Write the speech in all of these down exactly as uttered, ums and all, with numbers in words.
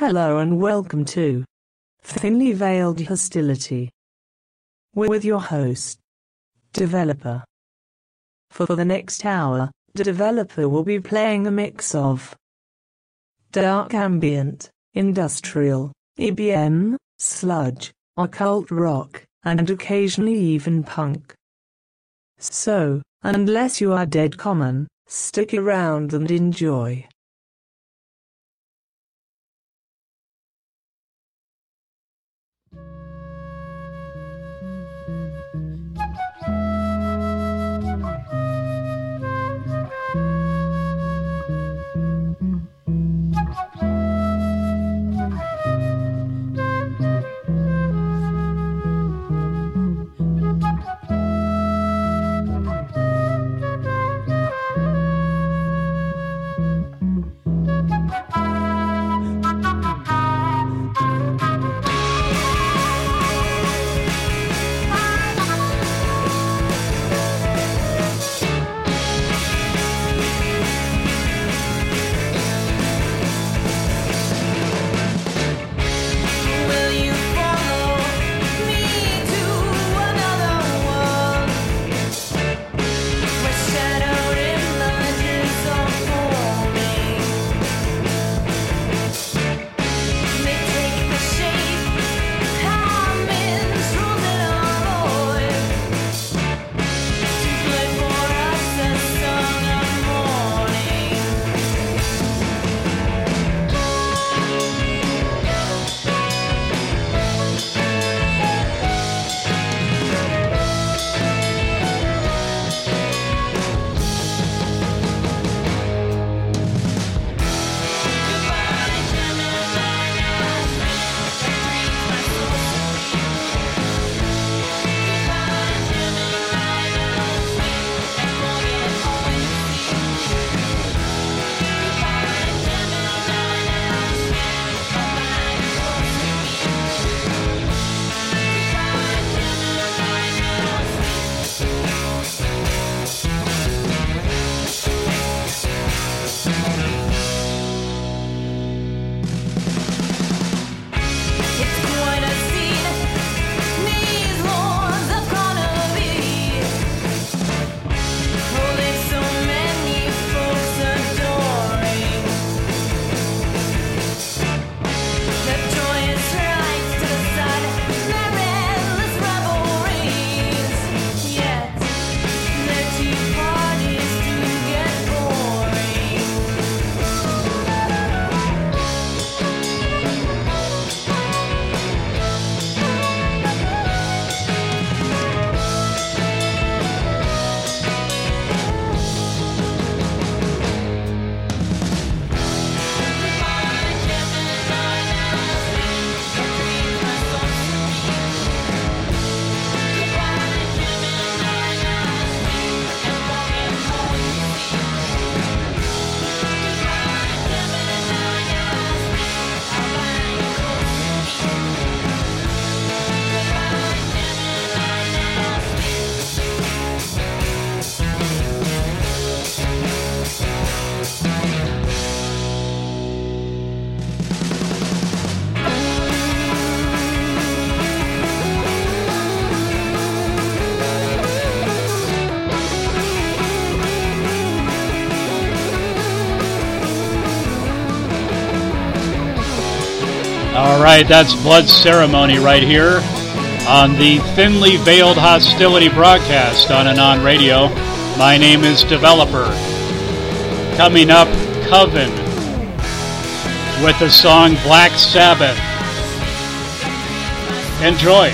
Hello and welcome to Thinly Veiled Hostility with your host, Developer. For the next hour, the Developer will be playing a mix of dark ambient, industrial, E B M, sludge, occult rock, and occasionally even punk. So, unless you are dead common, stick around and enjoy. All right, that's Blood Ceremony right here on the Thinly Veiled Hostility broadcast on Anon Radio. My name is Developer. Coming up, Coven with the song Black Sabbath. Enjoy.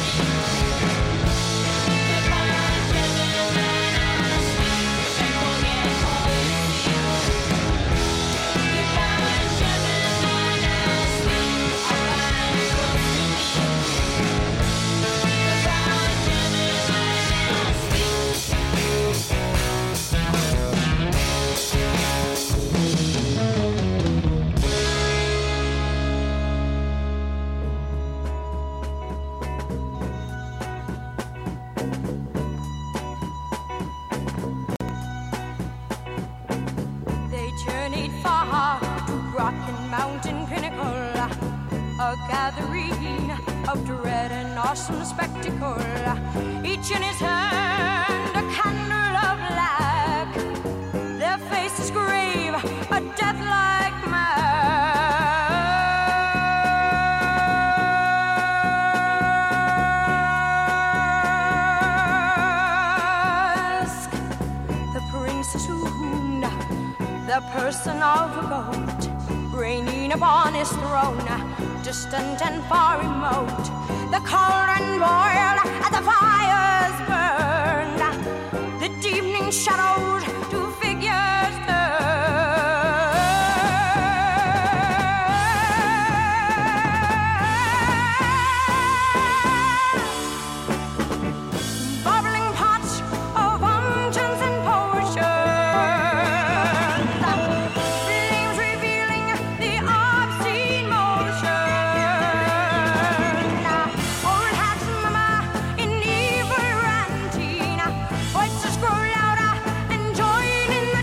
They journeyed far to rock and mountain pinnacle. a gathering of dread and awesome spectacle. Each in his hand a candle of black. Their faces grave, a death-like mask. The prince assumed the person of a goat, reigning upon his throne, distant and far remote. The cauldron boiled, and the fires burned. The deepening shadows to figures turned. Bubbling pots of unguents and potions, flames revealing the obscene motion. Old hats mama in evil ranting, voices grow louder and join in the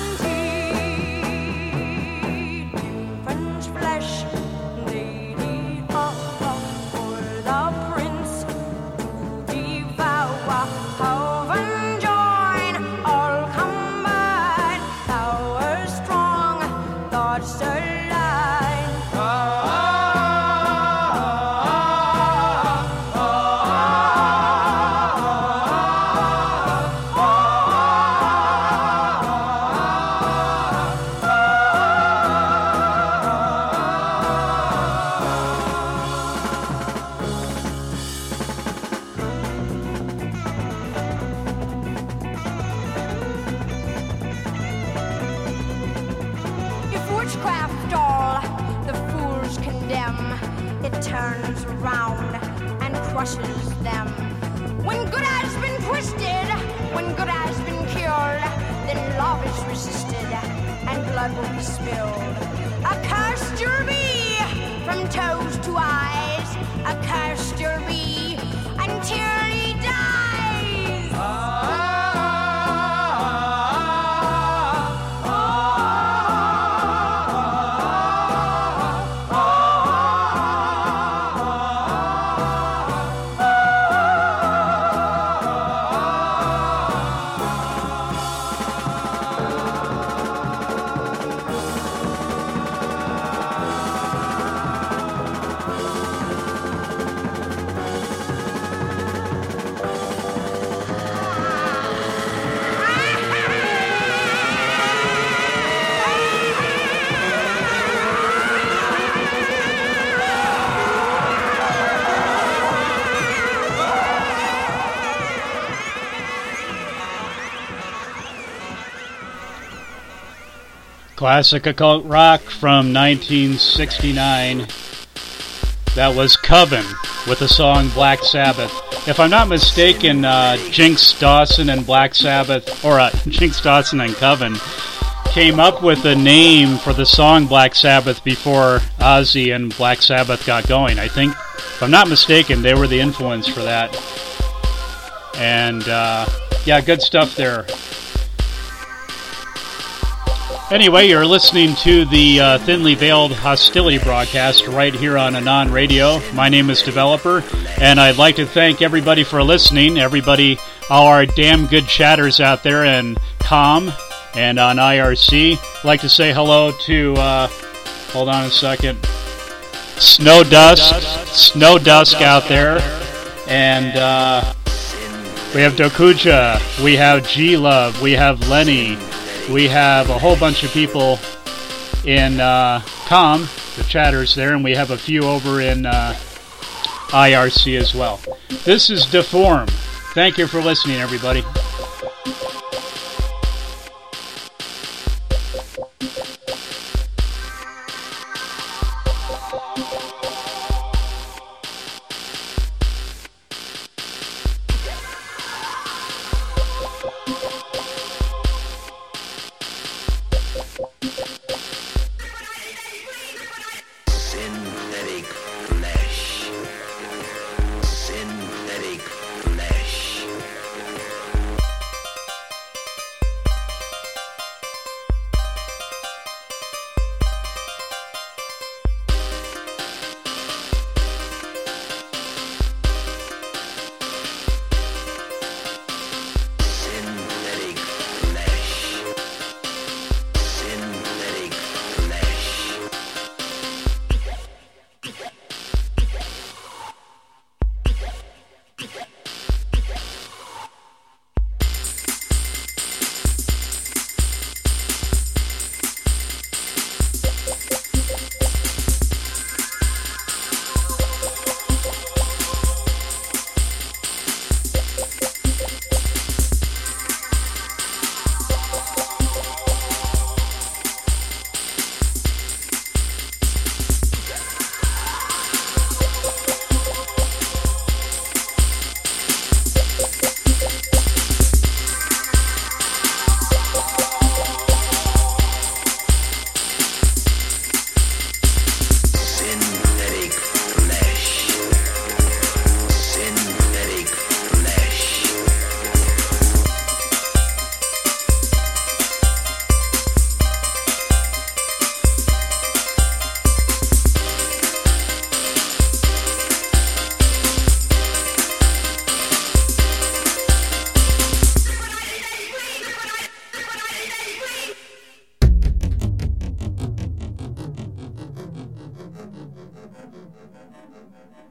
chanting. French flesh, lady of for the prince to devour. Coven join, all combine, power strong, thoughts align. If witchcraft all the fools condemn, it turns around and crushes them. When good has been twisted, when good has been cured, then love is resisted and blood will be spilled. Accursed you'll be from toes to eyes, accursed you'll be until he dies. Classic occult rock from nineteen sixty-nine. That was Coven with the song Black Sabbath. If I'm not mistaken, uh, Jinx Dawson and Black Sabbath, or uh, Jinx Dawson and Coven, came up with a name for the song Black Sabbath before Ozzy and Black Sabbath got going. I think, if I'm not mistaken, they were the influence for that. And, uh, yeah, good stuff there. Anyway, you're listening to the uh, Thinly Veiled Hostility broadcast right here on Anon Radio. My name is Developer, and I'd like to thank everybody for listening. Everybody, all our damn good chatters out there in COM and on I R C. I'd like to say hello to, uh, hold on a second, Snow Dusk, Snow Dusk out there, and uh, we have Dokuja, we have G-Love, we have Lenny, we have a whole bunch of people in uh, COM, the chatters there, and we have a few over in uh, I R C as well. This is Deform. Thank you for listening, everybody.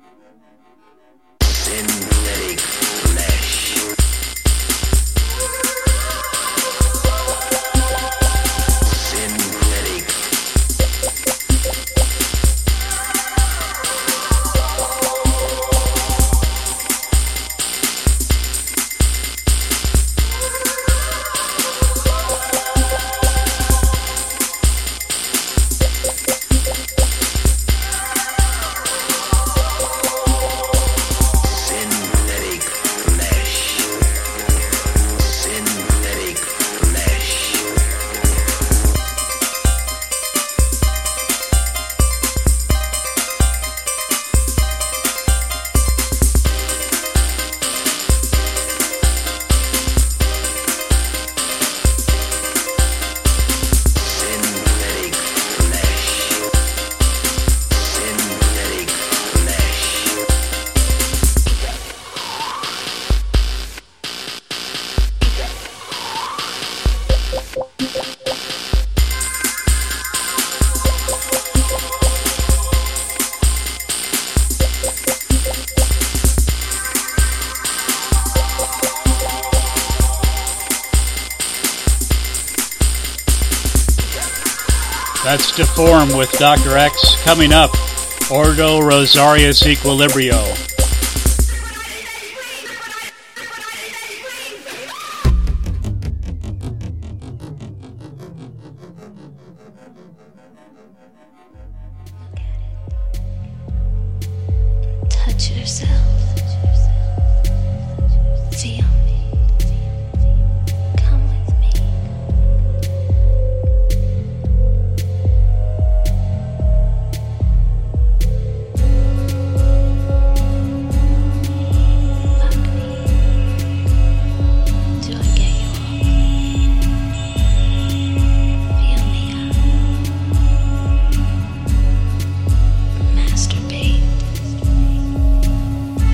Synthetic flesh. Synthetic. Synthetic flesh. Synthetic flesh. Synthetic flesh. Synthetic flesh. That's Deform with Doctor X. Coming up, Ordo Rosarius Equilibrio. Touch yourself. Feel me. Come with me. Fuck me. Till I get you off. Feel me up. Masturbate.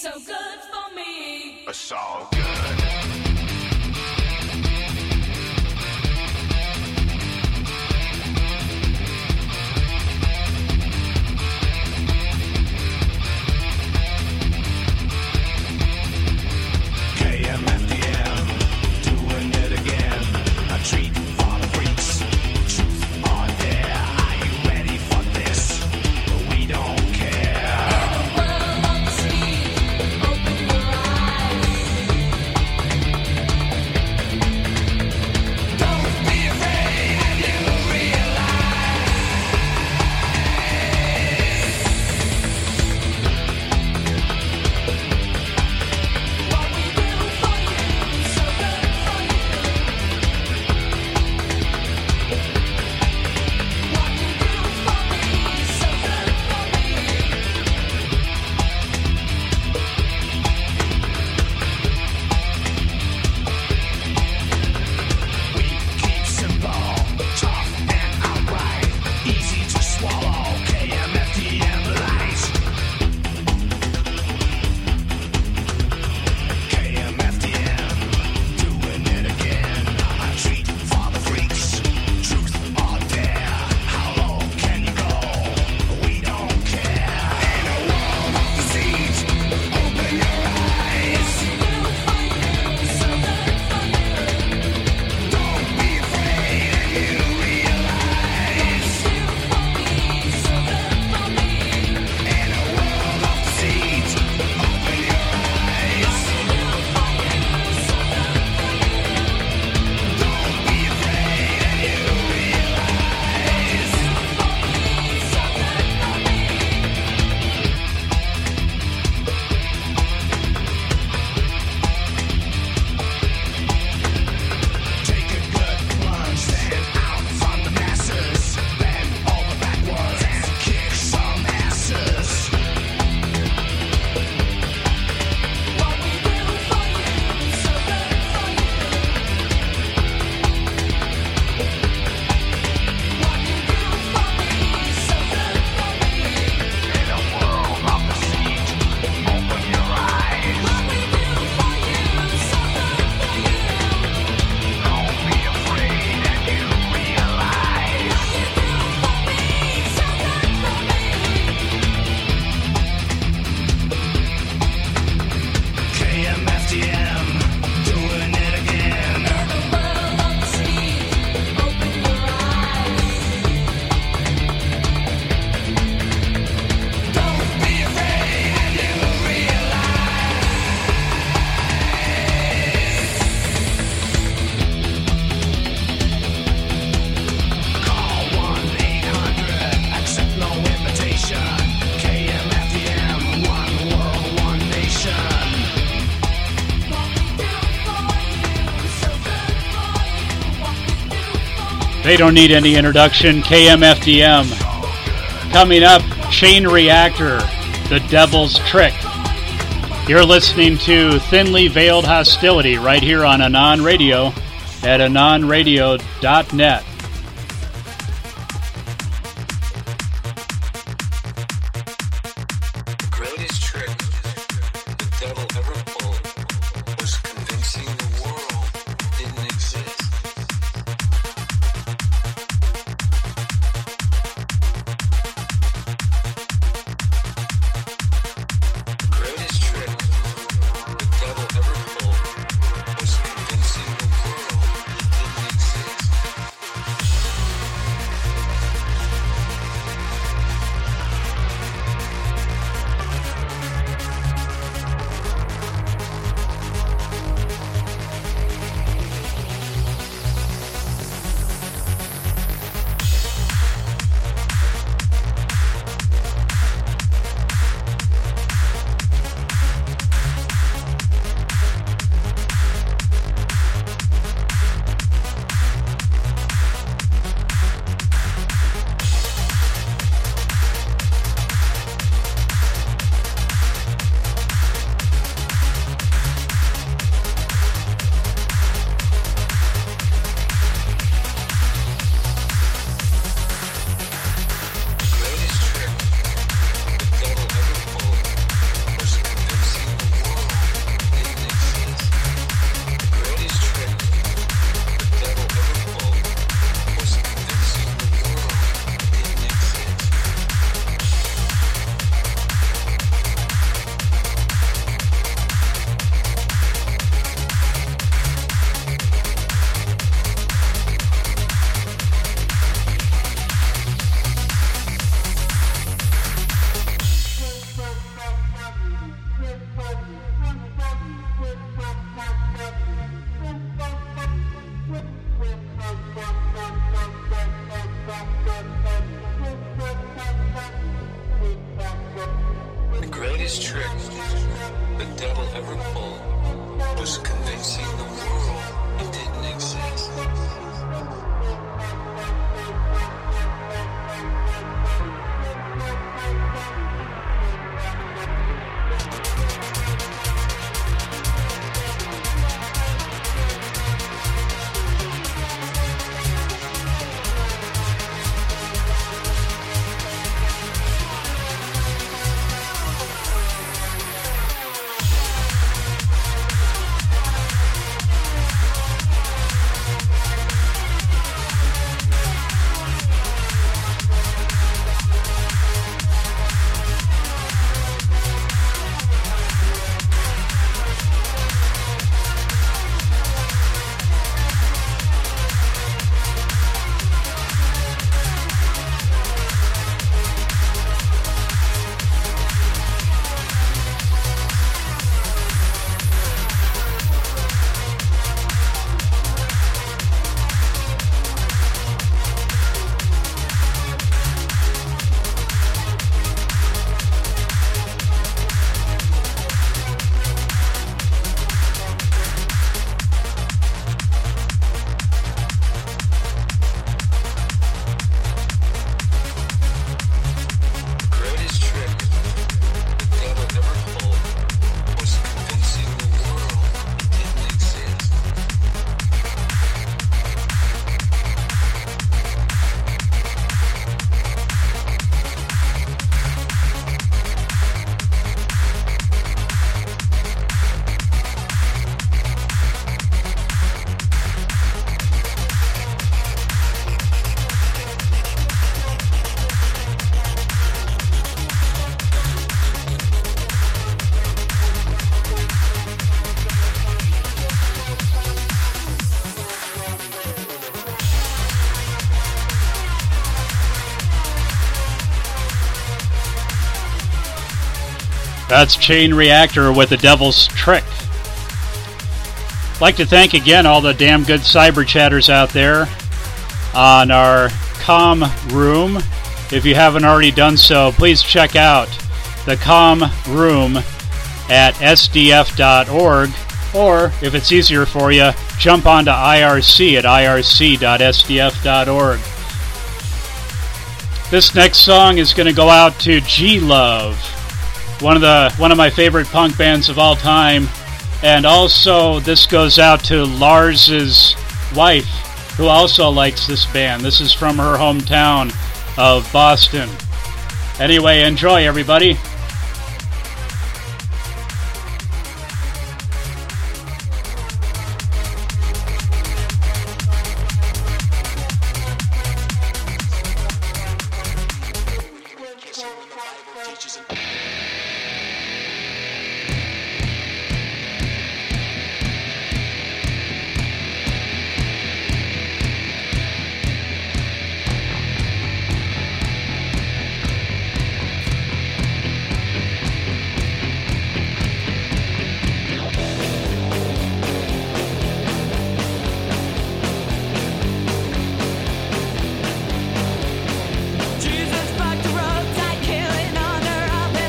so good for me. It's all good. They don't need any introduction. K M F D M. Coming up, Chain Reactor, The Devil's Trick. You're listening to Thinly Veiled Hostility right here on Anon Radio at anon radio dot net. The greatest trick the devil ever pulled was convincing the world didn't exist. The greatest trick the devil ever pulled was convincing the world it didn't exist. greatest trick the devil ever pulled was convincing the world it didn't exist. That's Chain Reactor with The Devil's Trick. I'd like to thank again all the damn good cyber chatters out there on our com room. If you haven't already done so, please check out the com room at S D F dot org, or if it's easier for you, jump onto I R C at I R C dot S D F dot org. This next song is going to go out to G-Love, one of the one of my favorite punk bands of all time, and also this goes out to Lars's wife, who also likes this band. This is from her hometown of Boston. Anyway, enjoy, everybody. Jesus fucked the roadside, killing under our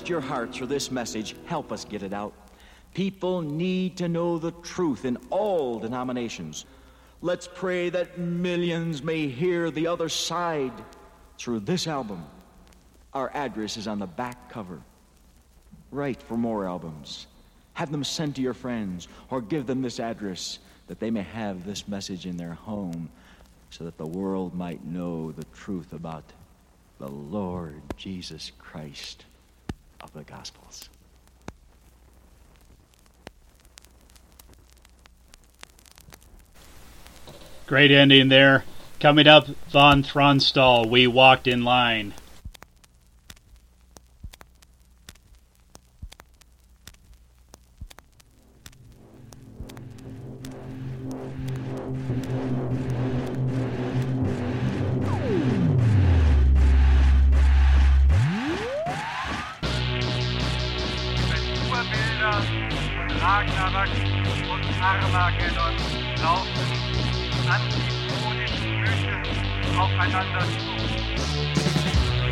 touched your hearts for this message, help us get it out. People need to know the truth in all denominations. Let's pray that millions may hear the other side through this album. Our address is on the back cover. Write for more albums. Have them sent to your friends, or give them this address that they may have this message in their home so that the world might know the truth about the Lord Jesus Christ of the Gospels. Great ending there. Coming up, Von Thronstal, We Walked in Line. Ragnarok und Armageddon laufen antibodischen Mythen aufeinander zu.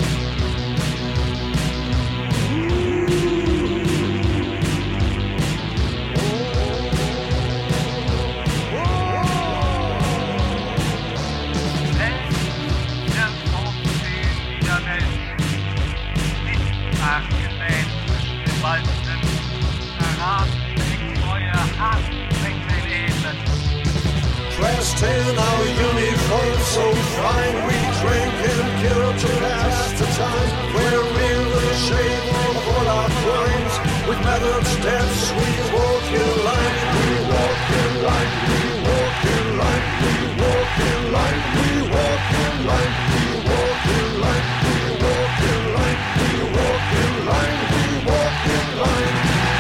Welt wird aufstehen wieder Welt, nicht nachgesehen zwischen den Walzen, Verrat trägt euer Hass, trägt mein Elend. Dressed in our uniforms so fine, we drink and kill to pass the time. We're in the shade of all our crimes. With metal steps we walk in line. We walk in line, we walk in line, we walk in line, we walk in line, we walk in line, we walk in line, we walk in line, we walk in line.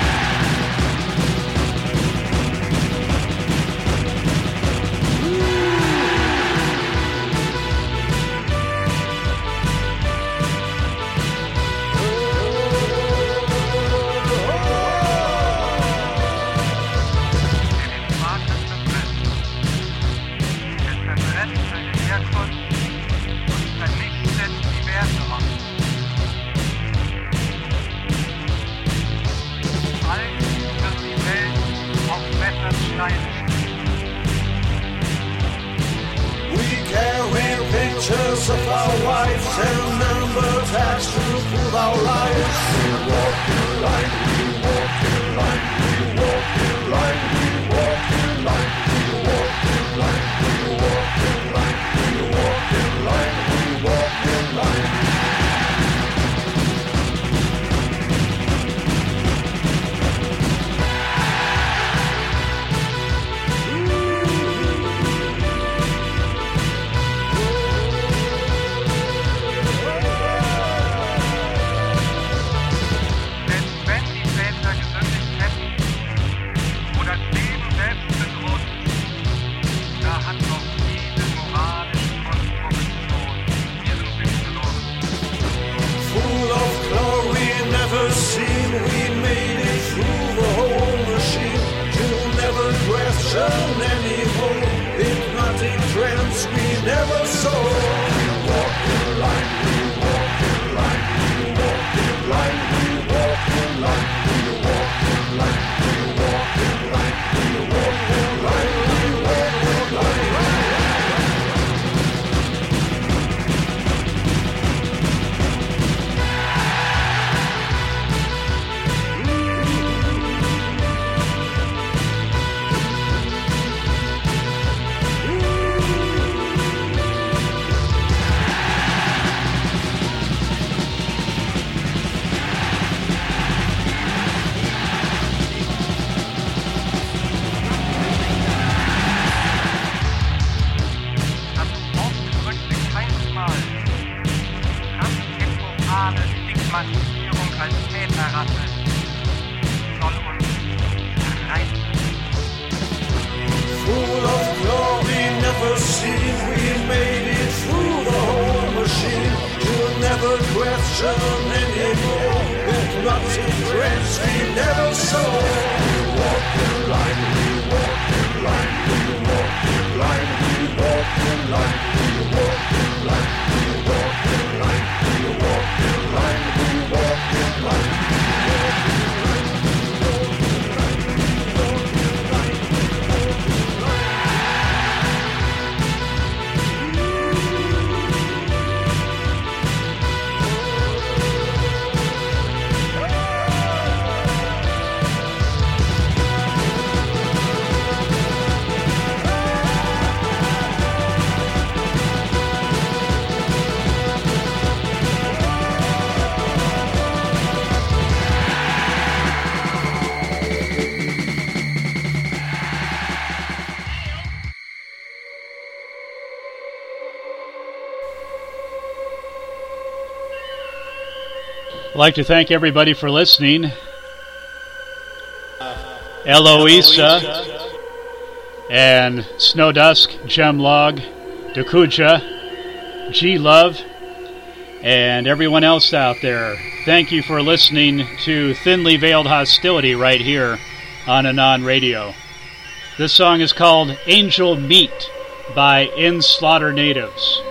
We carry pictures of our wives and number tags to prove our lives. We walk in line, we walk in line, we walk in line, we walk in line, we walk in line, we walk in line, we walk in line, we walk in line. Anymore, hypnotic trance we never saw. We walk in line, we walk in line, we walk in line, we walk in line, we walk in line, we walk in line, we walk in line, we walk in line. Stigmatisierung als Täterrasse soll uns erreichen. Full of glory, never seen, we made it through the whole machine. You'll never question anymore. Hypnotic trance we never saw. We walk in line, we walk in line, we walk in line, we walk in line, we walk in line, we walk in line, we walk in line, we walk in line. like to thank everybody for listening. Eloisa and Snow Dusk, Gemlog, Dakuja, G-Love, and everyone else out there. Thank you for listening to Thinly Veiled Hostility right here on Anon Radio. This song is called Angel Meat by In Slaughter Natives.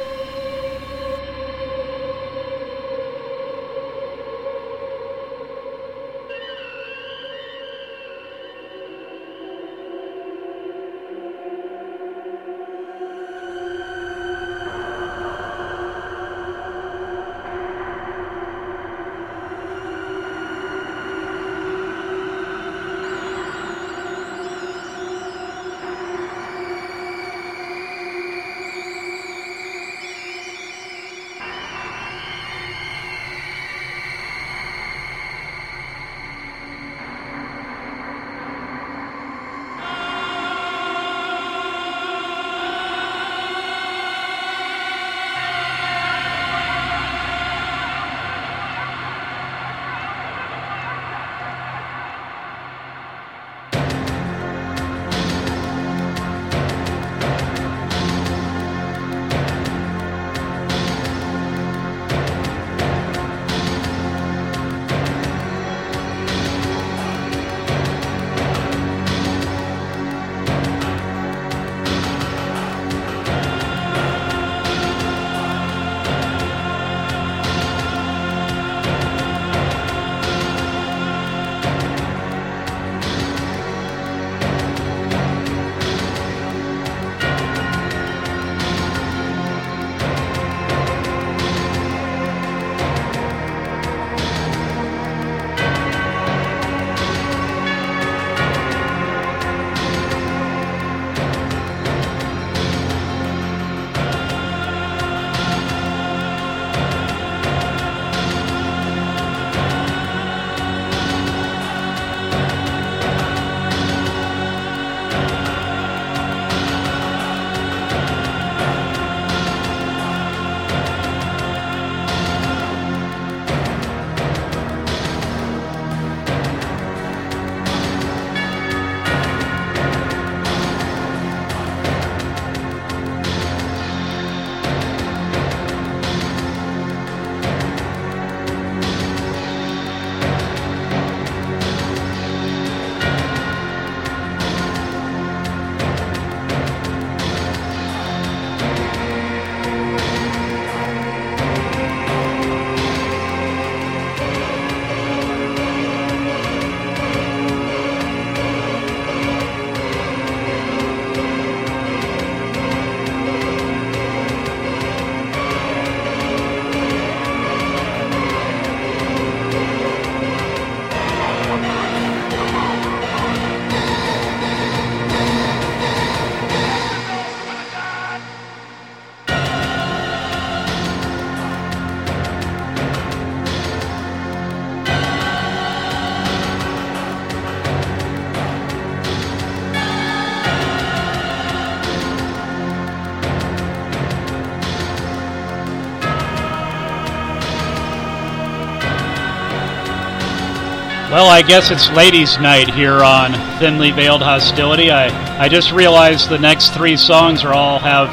Well, I guess it's ladies' night here on Thinly Veiled Hostility. I, I just realized the next three songs are all have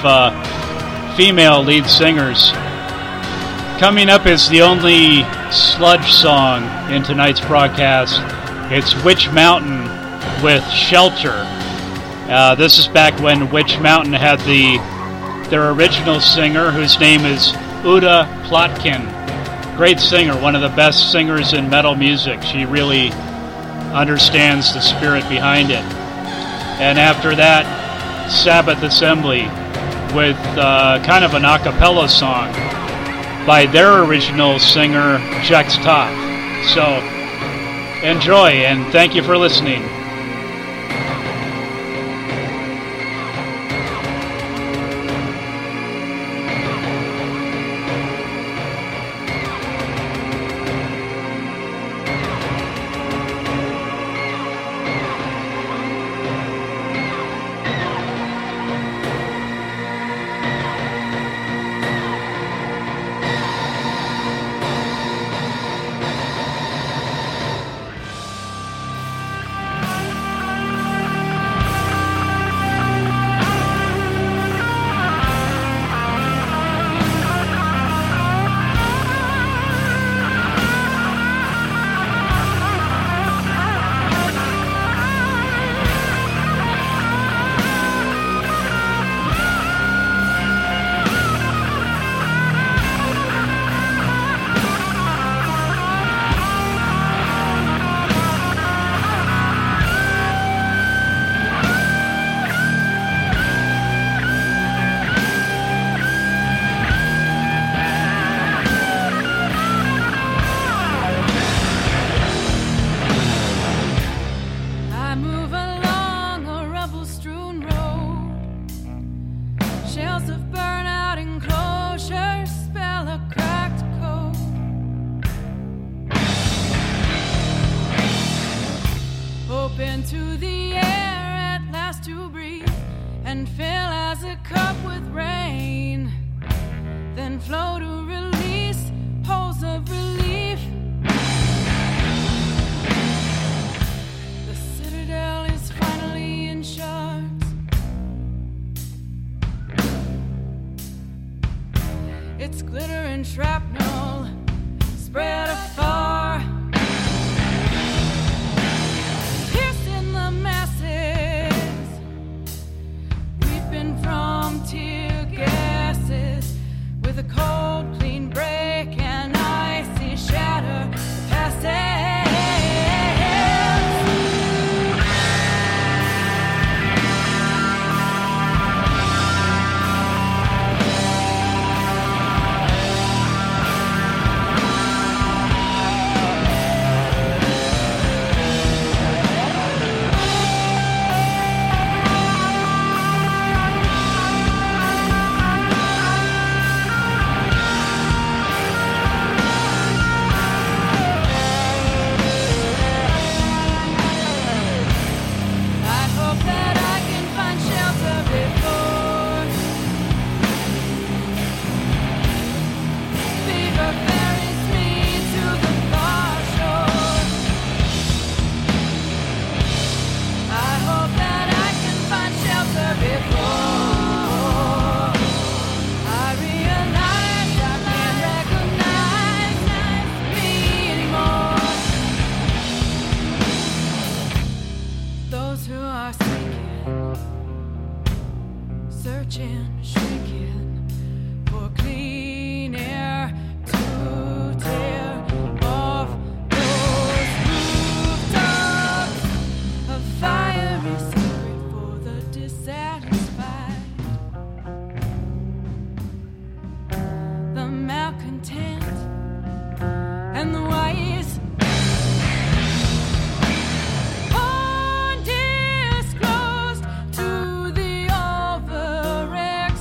uh, female lead singers. Coming up is the only sludge song in tonight's broadcast. It's Witch Mountain with Shelter. Uh, this is back when Witch Mountain had the their original singer, whose name is Uda Plotkin. Great singer, one of the best singers in metal music. She really understands the spirit behind it. And after that, Sabbath Assembly with uh, kind of an a cappella song by their original singer, Jex Toth. So, enjoy, and thank you for listening. into the air at last to breathe, and fill as a cup with rain, then flow to release holes of relief. The citadel is finally in shards. Its glitter and shrapnel spread afar, piercing the masses, weeping from tear gases, with a cold, clean break and icy shatter passes. Undisclosed to the overexposed.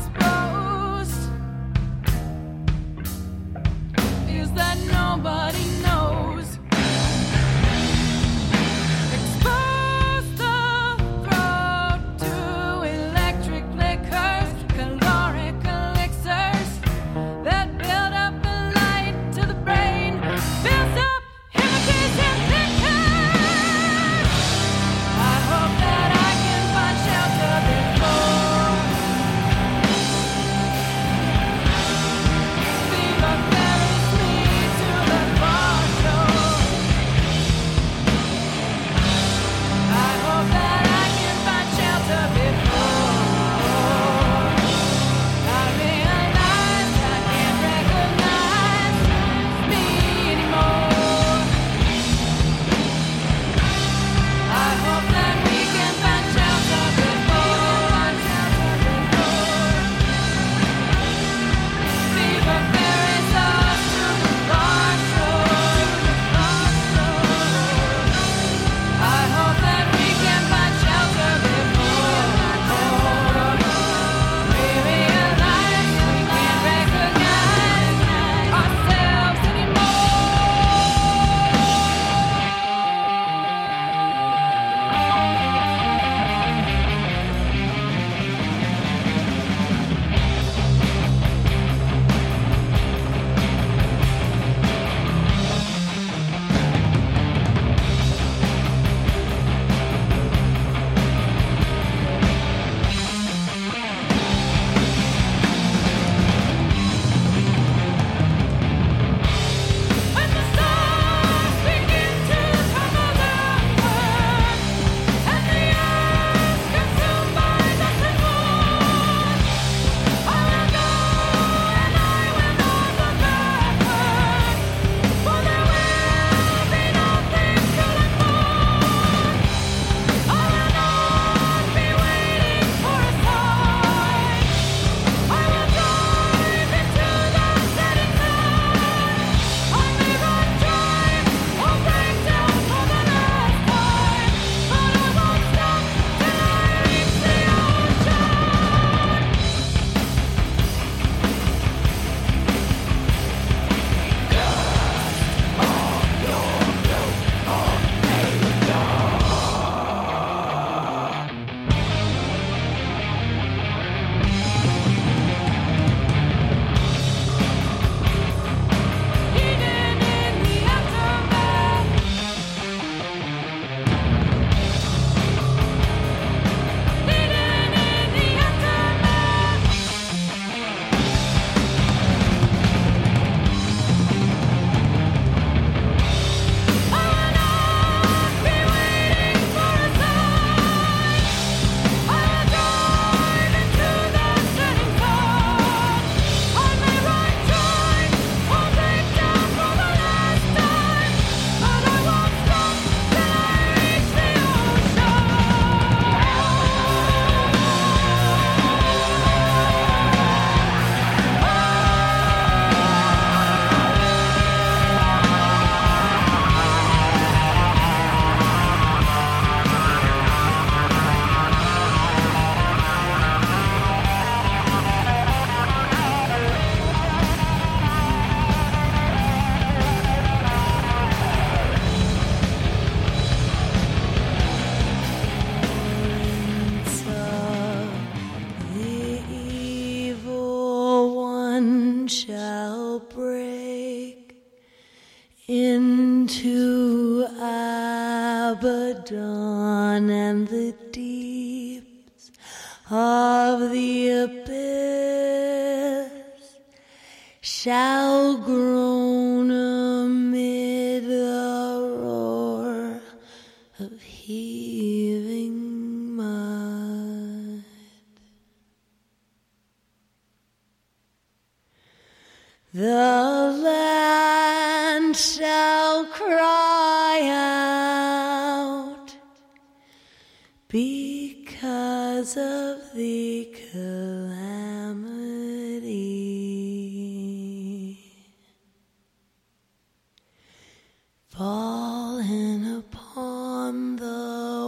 into Abaddon and the deeps of the abyss shall groan amid the roar of heaving mud. The land shall cry out because of the calamity fallen upon the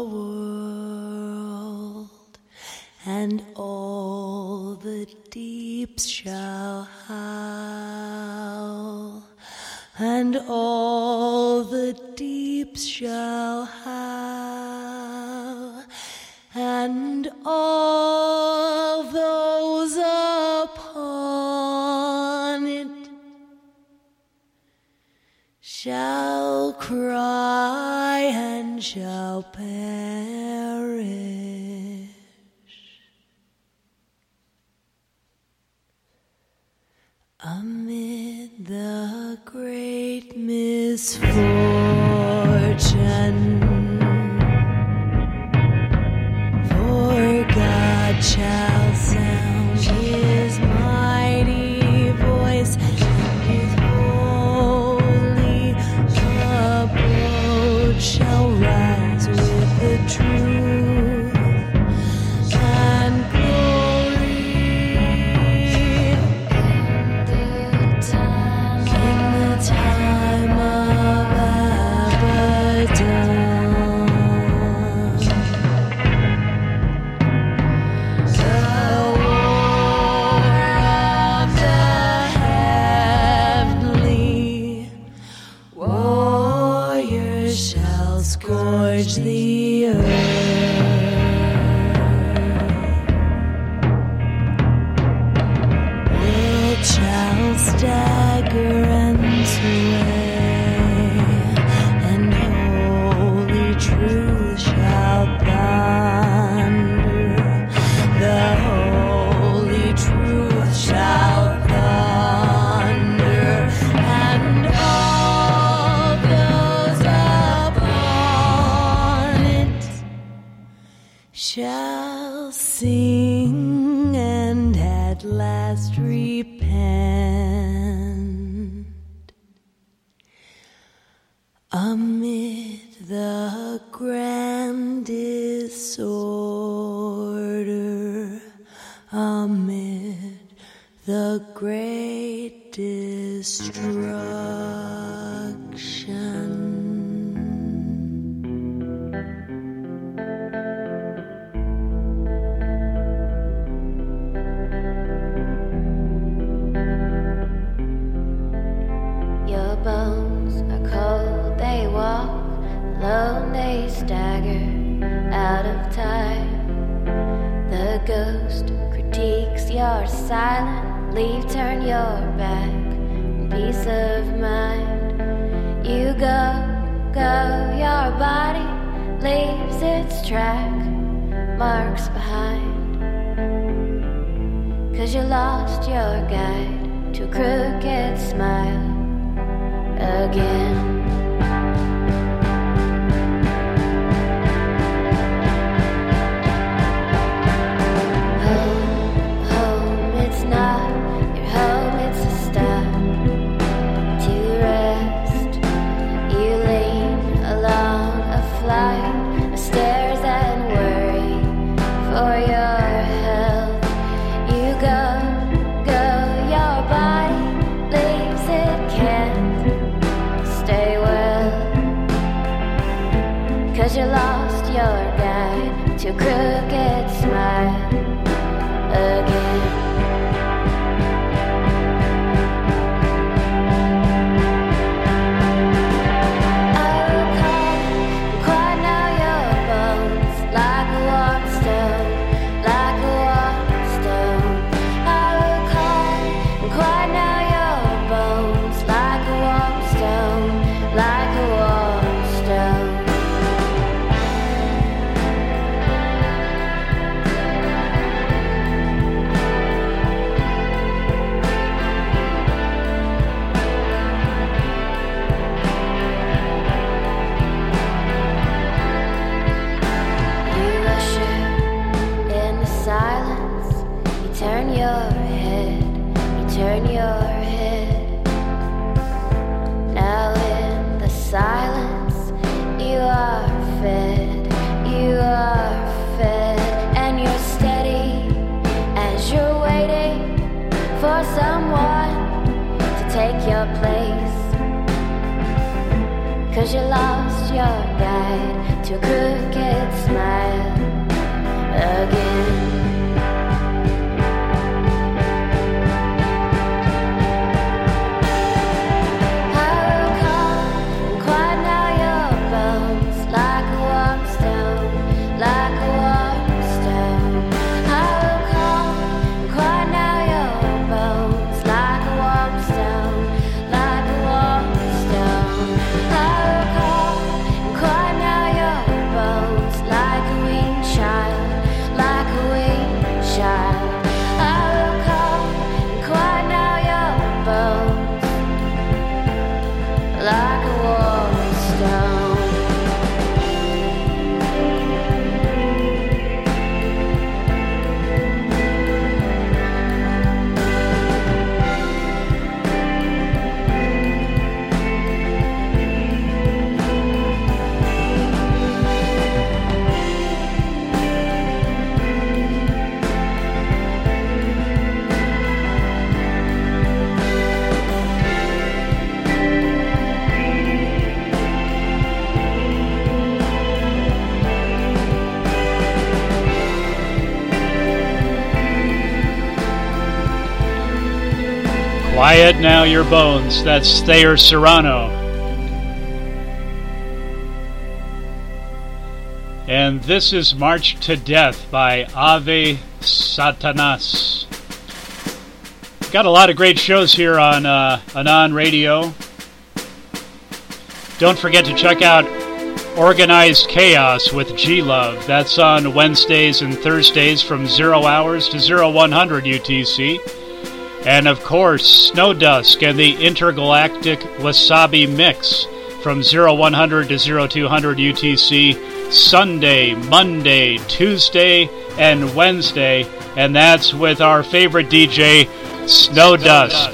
world, and all the deeps shall howl, and all the deeps shall howl, and all those upon it shall cry and shall perish. Amid the great misfortune, for God shall sound his mighty voice, and his holy abode shall rise with the truth and glory. In the time of Abaddon, the war of the heavenly warriors shall scourge the earth. World shall stagger and sway, and holy truth shall thunder. The holy truth shall thunder, and all those upon it shall sing and at last repent. Amid the grand disorder, amid the great destruction, your bones are cold, they walk alone, they stagger out of time. The ghost critiques your silent, leave, turn your back, peace of mind. You go, go, your body leaves its track, marks behind. Cause you lost your guide to a crooked smile again. You lost your guide to a crooked smile again. I will call quiet now your bones, like a warm stone, like a warm stone. I will call quiet now your bones, like a warm stone. 'cause you lost your guide to a crooked smile again. Quiet Now Your Bones. That's Thayer Serrano. And this is March to Death by Ave Satanas. Got a lot of great shows here on uh, Anon Radio. Don't forget to check out Organized Chaos with G-Love. That's on Wednesdays and Thursdays from zero hours to zero one hundred U T C. And of course, Snow Dusk and the Intergalactic Wasabi Mix from zero one hundred to zero two hundred U T C Sunday, Monday, Tuesday, and Wednesday. And that's with our favorite D J, Snow Dusk.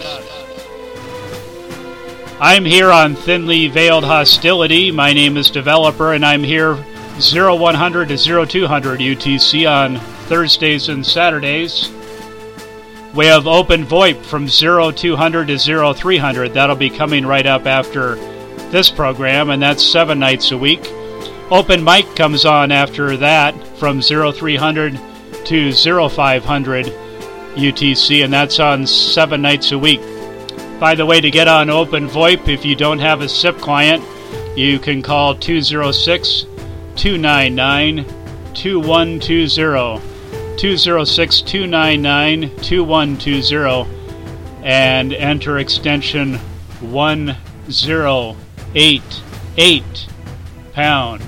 I'm here on Thinly Veiled Hostility. My name is Developer, and I'm here zero one hundred to zero two hundred U T C on Thursdays and Saturdays. We have Open VoIP from zero two hundred to zero three hundred. That'll be coming right up after this program, and that's seven nights a week. Open Mic comes on after that from zero three hundred to zero five hundred U T C, and that's on seven nights a week. By the way, to get on Open VoIP, if you don't have a S I P client, you can call two oh six, two nine nine, two one two zero. two oh six, two nine nine, two one two zero and enter extension one zero eight eight pound.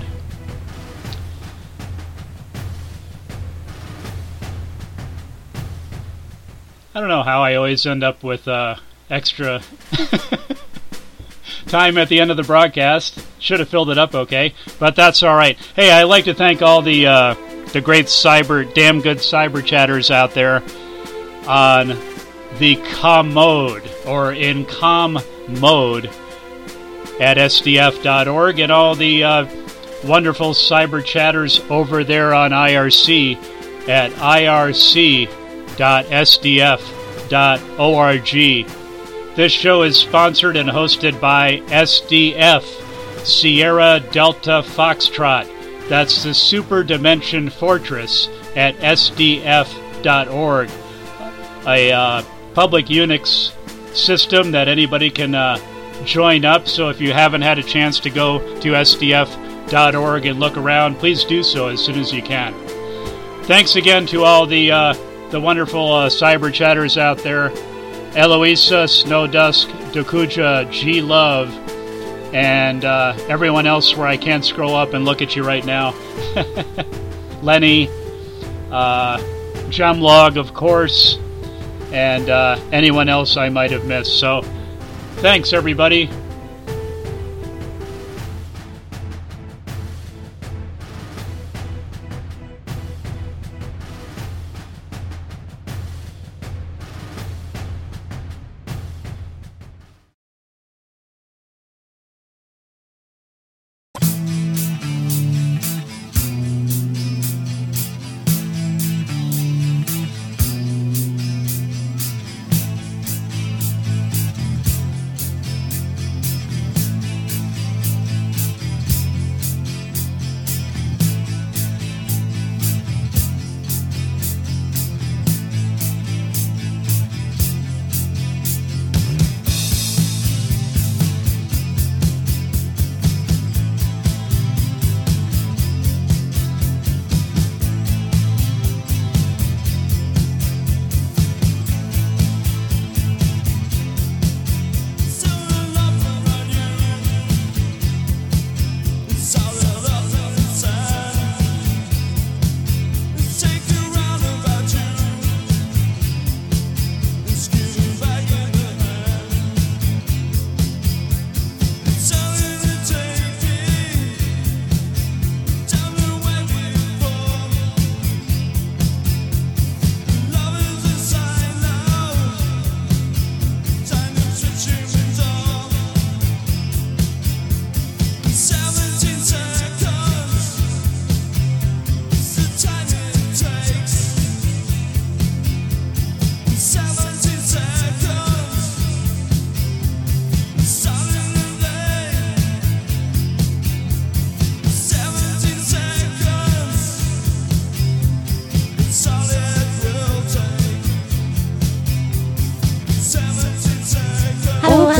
I don't know how I always end up with uh, extra time at the end of the broadcast. Should have filled it up okay, but that's all right. Hey, I'd like to thank all the uh, the great cyber, damn good cyber chatters out there on the com mode or in com mode at S D F dot org, and all the uh, wonderful cyber chatters over there on I R C at I R C dot S D F dot org. This show is sponsored and hosted by S D F, Sierra Delta Foxtrot. That's the Super Dimension Fortress at S D F dot org, a uh, public Unix system that anybody can uh, join up. So if you haven't had a chance to go to S D F dot org and look around, please do so as soon as you can. Thanks again to all the uh, the wonderful uh, cyber chatters out there. Eloisa, Snow Dusk, Dokuja, G-Love, and uh, everyone else where I can't scroll up and look at you right now. Lenny, uh, Jumlog, of course, and uh, anyone else I might have missed. So, thanks, everybody.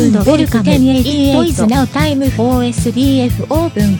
ウェルカム It is now time for エスディーエフ オープン